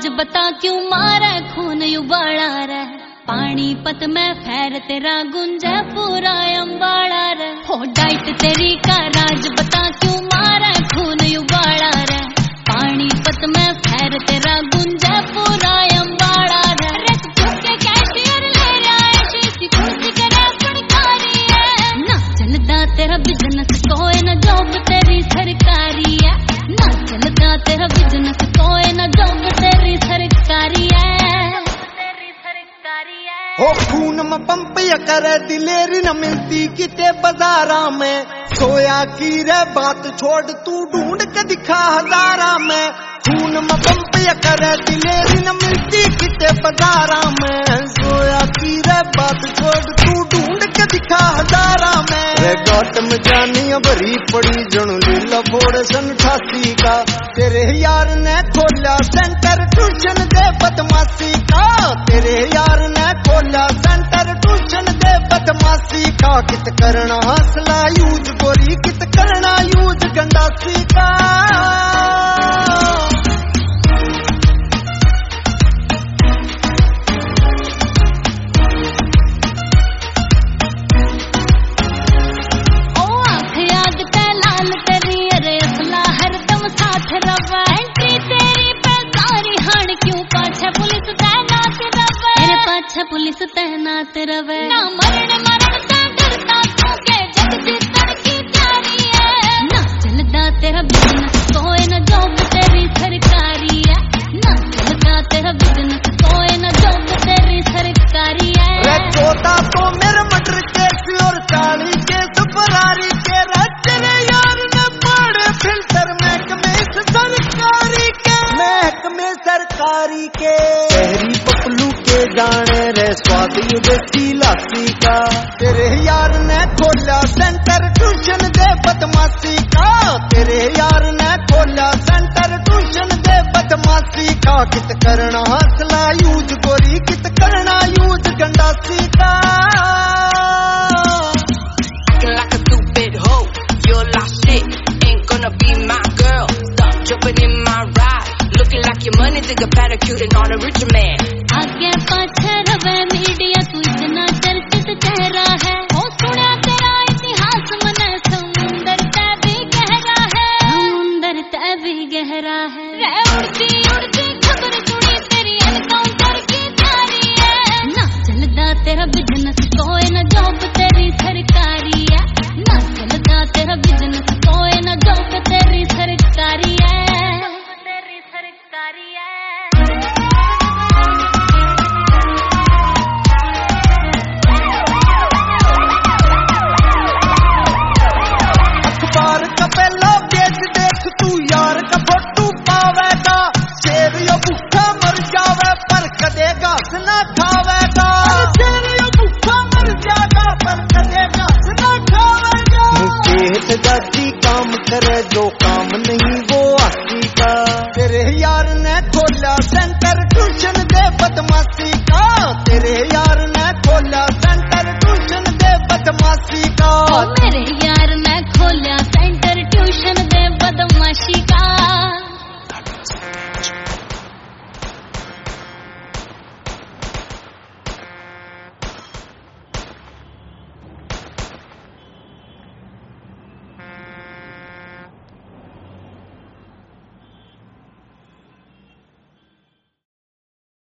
राज बता क्यों मारे खून उबाला रे। पानीपत में फैर तेरा गुंजे पूरा अम्बाड़ा रे। हो डाइट तेरी का राज बता क्यों मारे खून उबाला रे। पानीपत में फैर तेरा गुंजे पूरा अम्बाड़ा रे। रख चुके कैशियर ले आए शीशी कुर्सी करे फड़कारी है। ना चलदा तेरा बिजनेस कोई ना जॉब तेरी सरकारी है। ना चलदा तेरा बिजनेस कोई ना जॉब तेरी सरकारी है। हो खून में पंप या करे दिलेरी न मिलती किते बाजारा में। सोया की रे बात छोड़ तू ढूंढ के दिखा हजारा में। खून में पंप या करे दिलेरी न मिलती किते बाजारा में। सोया की रे बात छोड़ तू ढूंढ के दिखा हजारा में। रे गौतम जानिया भरी पड़ी जणु लीला फोड़ सन 88 का। तेरे यार ने खोला सेंटर ट्यूशन दे बदमाशी का। तेरे यार ने खोला सेंटर ट्यूशन दे बदमाशी का। कित करना हौसला यूज गोरी कित करना यूज गंडासी का। पुलिस तैनात रवे ना मरण मरण से डरता तू के जग जीतन की तैयारी है। ना चलदा तेरा बिजनेस कोई ना जॉब तेरी सरकारी है। ना चलदा तेरा बिजनेस कोई ना जॉब तेरी सरकारी है। रे चौथा तो मेरे मटर केस और 40 केस फरारी के। तेरे यार ने पाड़े फिल्टर महकमे सरकारी के। महकमे सरकारी के तेरी पपलू के जाने रे स्वाद देसी लासी का। तेरे यार ने खोला सेंटर ट्यूशन दे बदमाशी का। तेरे यार ने खोला सेंटर ट्यूशन दे बदमाशी का। कित करना हौसला यूज गोरी कित करना यूज गंडासी का। Acting like a stupid hoe, you're lost shit, ain't gonna be my girl. Stop jumping in my ride, looking like your money nigga parachuting on a rich man. आगे पाछे रवे मीडिया तू इतना चर्चित चेहरा है। ओ सुना तेरा इतिहास मने समुंदर ते भी गहरा है। समुंदर ते भी गहरा है। रे उड़ती उड़ती खबर सुनी तेरी एनकाउंटर की तैयारी है। ना चलदा तेरा बिजनेस कोई ना जॉब तेरी सरकारी है। ना चलदा तेरा बिजनेस कोई ना जॉब तेरी